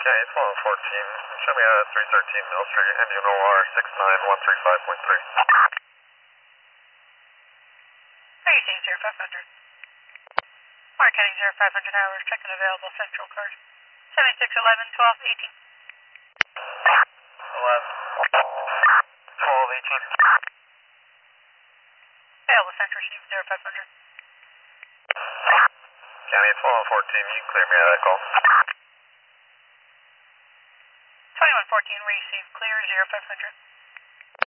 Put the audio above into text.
Okay, 1214. Show me 313 Mill Street, NUNOR 69135.3. Raising 0500. Mark heading 0500 hours, checking available central card. 7611 1218. 11. 1218. Available central sheet 0500. County 1214, you can clear me out of that call. 2114, receive clear 0500.